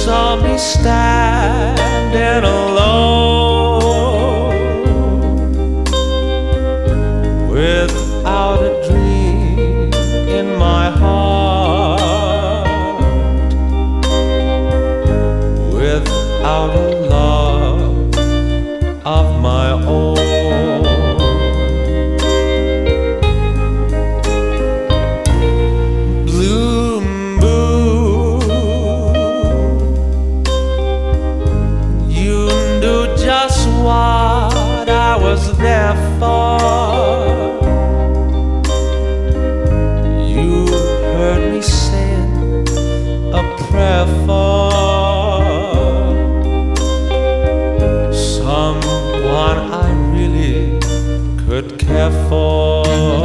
saw me standing alone, without a dream in my heart, without a love of my own. What I was there for. You heard me saying a prayer for someone I really could care for.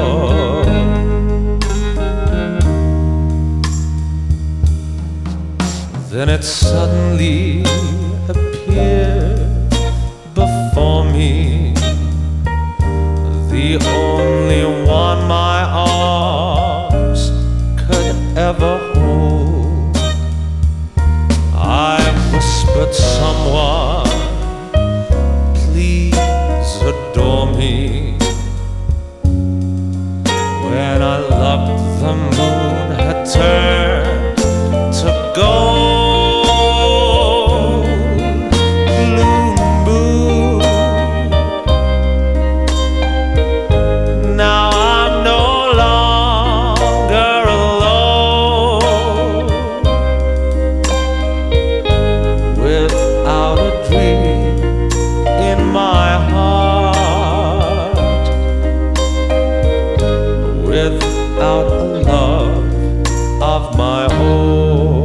Then it suddenly appeared before me, the only one my arms could ever hold. I whispered, someone, please adore me. When I looked, the moon had turned to gold. Without a dream in my heart, without a love of my own.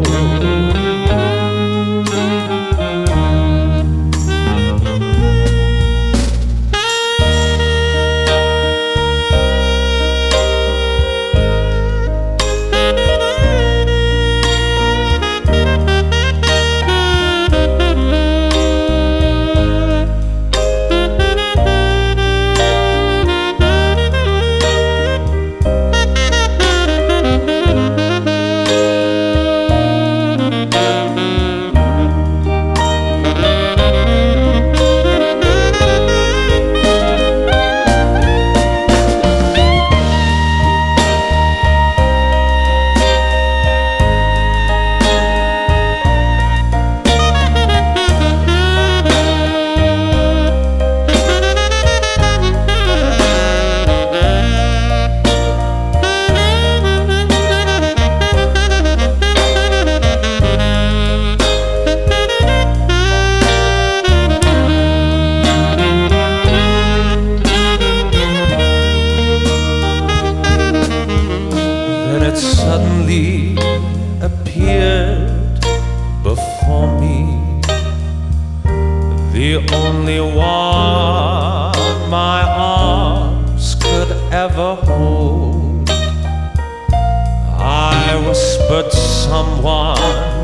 It suddenly appeared before me, the only one my arms could ever hold. I whispered, someone,